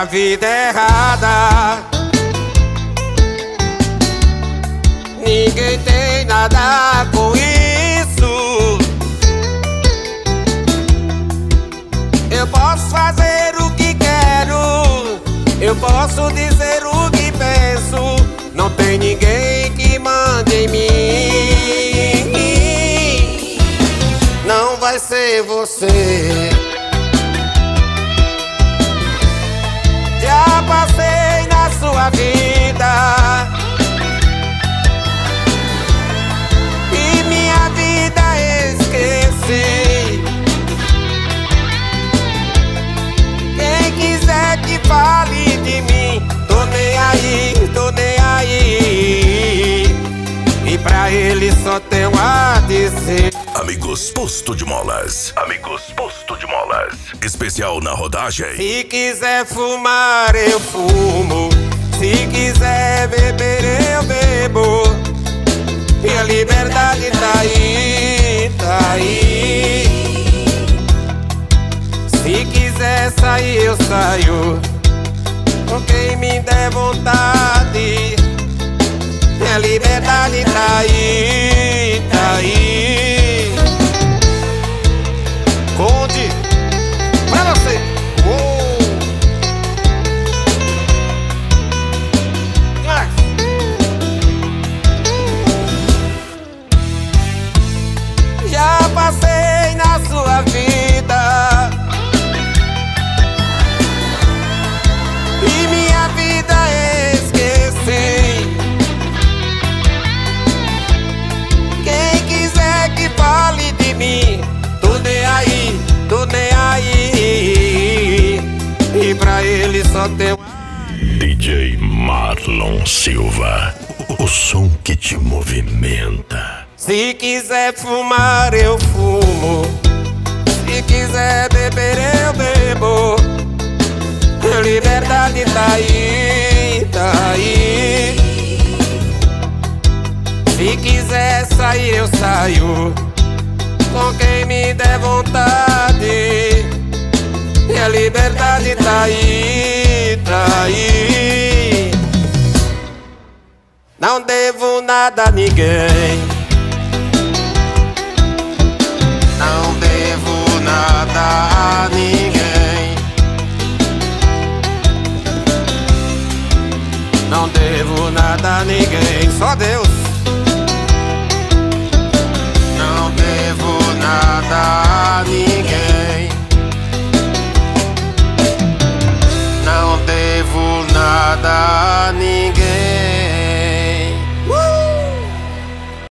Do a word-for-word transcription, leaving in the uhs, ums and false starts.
minha vida errada. Ninguém tem nada com isso. Eu posso fazer o que quero, eu posso dizer o que penso. Não tem ninguém que mande em mim. Não vai ser você. Já passei na sua vida e minha vida esqueci. Quem quiser que fale de mim, tô nem aí, tô nem aí. E pra ele só tem um a dizer. Amigos Posto de Molas. Amigos Posto de Molas. Especial na rodagem. Se quiser fumar, eu fumo. Se quiser beber, eu bebo. E a liberdade tá aí, tá aí. Se quiser sair, eu saio. Com quem me der vontade. E a liberdade tá aí, tá aí. Conde, pra você. Uou. Ah. Já passei na sua vida e minha vida esqueci. Quem quiser que fale de mim, tô nem aí, tô nem aí. E pra ele só tem D J Marlon Silva, o som que te movimenta. Se quiser fumar, eu fumo. Se quiser beber, eu bebo. A liberdade tá aí, tá aí. Se quiser sair, eu saio. Com quem me der vontade. E a liberdade tá aí, tá aí. Não devo nada a ninguém. Não devo nada a ninguém. Não devo nada a ninguém. Só Deus.